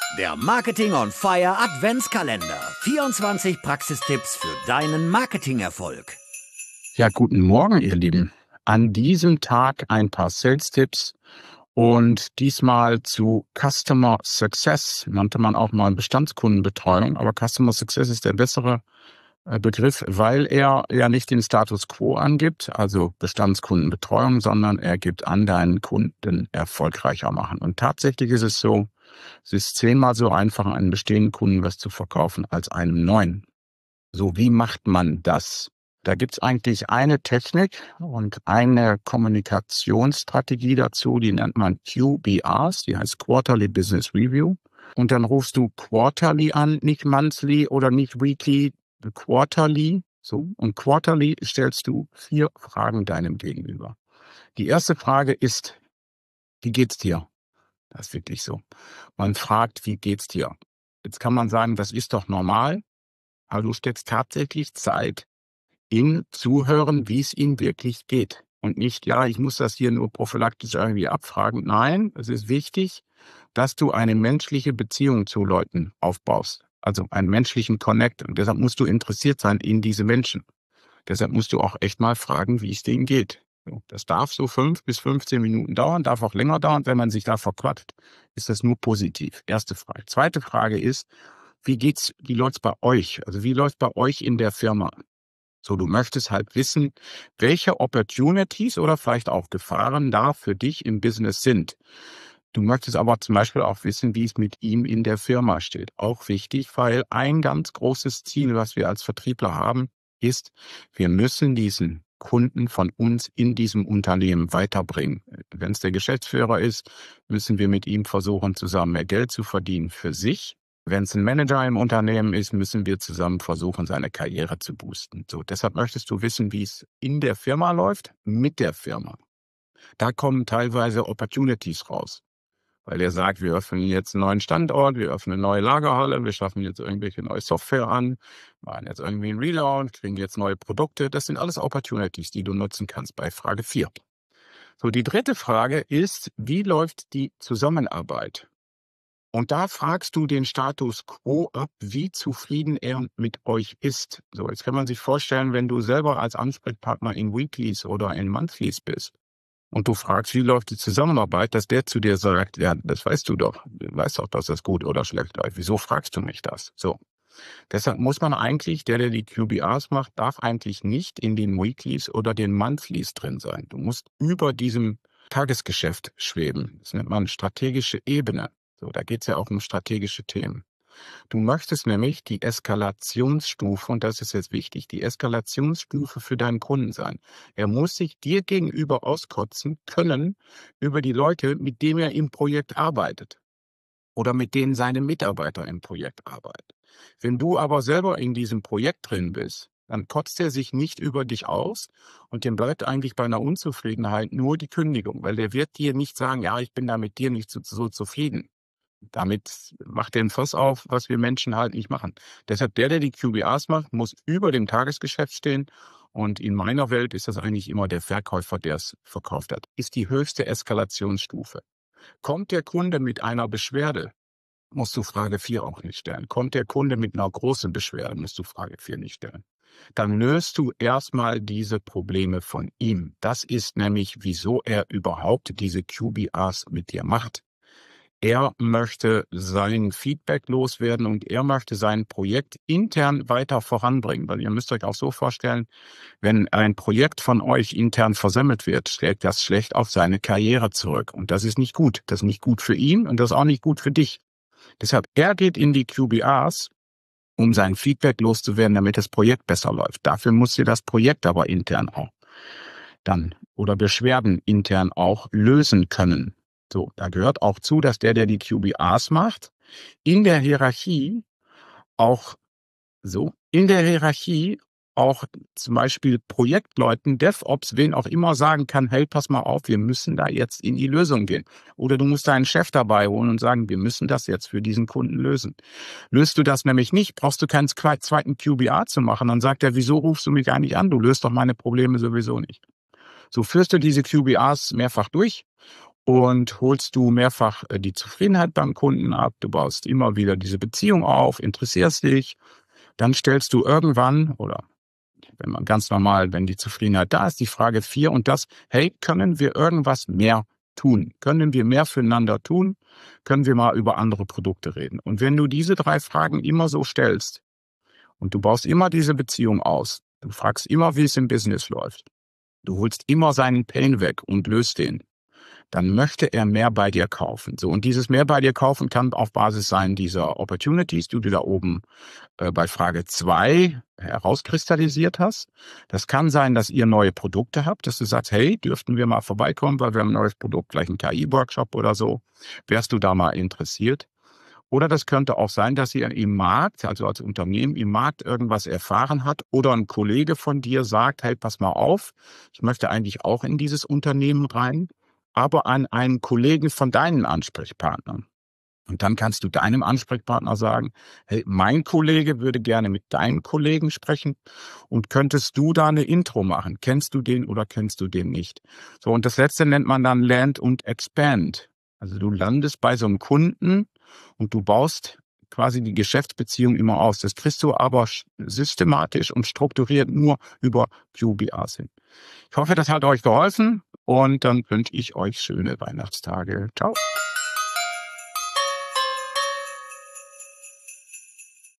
Der Marketing on Fire Adventskalender. 24 Praxistipps für deinen Marketingerfolg. Ja, guten Morgen, ihr Lieben. An diesem Tag ein paar Sales-Tipps und diesmal zu Customer Success, nannte man auch mal Bestandskundenbetreuung, aber Customer Success ist der bessere Begriff, weil er ja nicht den Status Quo angibt, also Bestandskundenbetreuung, sondern er gibt an, deinen Kunden erfolgreicher machen. Und tatsächlich ist es so, es ist 10-mal so einfach, einem bestehenden Kunden was zu verkaufen als einem neuen. So, wie macht man das? Da gibt's eigentlich eine Technik und eine Kommunikationsstrategie dazu, die nennt man QBRs, die heißt Quarterly Business Review. Und dann rufst du Quarterly an, nicht Monthly oder nicht Weekly, Quarterly. So, und Quarterly stellst du 4 Fragen deinem Gegenüber. Die erste Frage ist, wie geht's dir? Das ist wirklich so. Man fragt, wie geht's dir? Jetzt kann man sagen, das ist doch normal, aber du steckst tatsächlich Zeit in Zuhören, wie es ihm wirklich geht. Und nicht, ja, ich muss das hier nur prophylaktisch irgendwie abfragen. Nein, es ist wichtig, dass du eine menschliche Beziehung zu Leuten aufbaust. Also einen menschlichen Connect. Und deshalb musst du interessiert sein in diese Menschen. Deshalb musst du auch echt mal fragen, wie es denen geht. Das darf so 5 bis 15 Minuten dauern, darf auch länger dauern. Wenn man sich da verquatscht, ist das nur positiv. Erste Frage. Zweite Frage ist, wie läuft's bei euch? Also wie läuft bei euch in der Firma? So, du möchtest halt wissen, welche Opportunities oder vielleicht auch Gefahren da für dich im Business sind. Du möchtest aber zum Beispiel auch wissen, wie es mit ihm in der Firma steht. Auch wichtig, weil ein ganz großes Ziel, was wir als Vertriebler haben, ist, wir müssen diesen Kunden von uns in diesem Unternehmen weiterbringen. Wenn es der Geschäftsführer ist, müssen wir mit ihm versuchen, zusammen mehr Geld zu verdienen für sich. Wenn es ein Manager im Unternehmen ist, müssen wir zusammen versuchen, seine Karriere zu boosten. So, deshalb möchtest du wissen, wie es in der Firma läuft, mit der Firma. Da kommen teilweise Opportunities raus. Weil er sagt, wir öffnen jetzt einen neuen Standort, wir öffnen eine neue Lagerhalle, wir schaffen jetzt irgendwelche neue Software an, machen jetzt irgendwie einen Relaunch, kriegen jetzt neue Produkte. Das sind alles Opportunities, die du nutzen kannst bei Frage 4. So, die dritte Frage ist, wie läuft die Zusammenarbeit? Und da fragst du den Status quo ab, wie zufrieden er mit euch ist. So, jetzt kann man sich vorstellen, wenn du selber als Ansprechpartner in Weeklies oder in Monthlies bist und du fragst, wie läuft die Zusammenarbeit, dass der zu dir sagt, ja, das weißt du doch. Du weißt doch, dass das gut oder schlecht läuft. Wieso fragst du mich das? So. Deshalb muss man eigentlich, der die QBRs macht, darf eigentlich nicht in den Weeklies oder den Monthlies drin sein. Du musst über diesem Tagesgeschäft schweben. Das nennt man strategische Ebene. So, da geht es ja auch um strategische Themen. Du möchtest nämlich die Eskalationsstufe, und das ist jetzt wichtig, die Eskalationsstufe für deinen Kunden sein. Er muss sich dir gegenüber auskotzen können über die Leute, mit denen er im Projekt arbeitet oder mit denen seine Mitarbeiter im Projekt arbeiten. Wenn du aber selber in diesem Projekt drin bist, dann kotzt er sich nicht über dich aus und dem bleibt eigentlich bei einer Unzufriedenheit nur die Kündigung, weil der wird dir nicht sagen, ja, ich bin da mit dir nicht so zufrieden. Damit macht er ein Fass auf, was wir Menschen halt nicht machen. Deshalb der die QBRs macht, muss über dem Tagesgeschäft stehen. Und in meiner Welt ist das eigentlich immer der Verkäufer, der es verkauft hat. Ist die höchste Eskalationsstufe. Kommt der Kunde mit einer Beschwerde, musst du Frage 4 auch nicht stellen. Kommt der Kunde mit einer großen Beschwerde, musst du Frage 4 nicht stellen. Dann löst du erstmal diese Probleme von ihm. Das ist nämlich, wieso er überhaupt diese QBRs mit dir macht. Er möchte sein Feedback loswerden und er möchte sein Projekt intern weiter voranbringen. Weil ihr müsst euch auch so vorstellen, wenn ein Projekt von euch intern versemmelt wird, schlägt das schlecht auf seine Karriere zurück. Und das ist nicht gut. Das ist nicht gut für ihn und das ist auch nicht gut für dich. Deshalb, er geht in die QBRs, um sein Feedback loszuwerden, damit das Projekt besser läuft. Dafür muss ihr das Projekt aber intern auch dann oder Beschwerden intern auch lösen können. So, da gehört auch zu, dass der die QBRs macht, in der Hierarchie auch zum Beispiel Projektleuten, DevOps, wen auch immer sagen kann, hey, pass mal auf, wir müssen da jetzt in die Lösung gehen. Oder du musst deinen Chef dabei holen und sagen, wir müssen das jetzt für diesen Kunden lösen. Löst du das nämlich nicht, brauchst du keinen zweiten QBR zu machen. Dann sagt er, wieso rufst du mich eigentlich an? Du löst doch meine Probleme sowieso nicht. So führst du diese QBRs mehrfach durch. und holst du mehrfach die Zufriedenheit beim Kunden ab. Du baust immer wieder diese Beziehung auf, interessierst dich. Dann stellst du irgendwann, oder wenn man ganz normal, wenn die Zufriedenheit da ist, die Frage 4 und das, hey, können wir irgendwas mehr tun? Können wir mehr füreinander tun? Können wir mal über andere Produkte reden? Und wenn du diese 3 Fragen immer so stellst und du baust immer diese Beziehung aus, du fragst immer, wie es im Business läuft, du holst immer seinen Pain weg und löst den, dann möchte er mehr bei dir kaufen. So, und dieses mehr bei dir kaufen kann auf Basis sein dieser Opportunities, die du da oben bei Frage 2 herauskristallisiert hast. Das kann sein, dass ihr neue Produkte habt, dass du sagst, hey, dürften wir mal vorbeikommen, weil wir haben ein neues Produkt, gleich ein KI-Workshop oder so. Wärst du da mal interessiert? Oder das könnte auch sein, dass ihr im Markt, also als Unternehmen im Markt irgendwas erfahren hat oder ein Kollege von dir sagt, hey, pass mal auf, ich möchte eigentlich auch in dieses Unternehmen rein, aber an einen Kollegen von deinen Ansprechpartnern. Und dann kannst du deinem Ansprechpartner sagen, hey, mein Kollege würde gerne mit deinen Kollegen sprechen und könntest du da eine Intro machen? Kennst du den oder kennst du den nicht? So, und das letzte nennt man dann Land und Expand. Also du landest bei so einem Kunden und du baust quasi die Geschäftsbeziehung immer aus. Das kriegst du aber systematisch und strukturiert nur über QBRs hin. Ich hoffe, das hat euch geholfen und dann wünsche ich euch schöne Weihnachtstage. Ciao.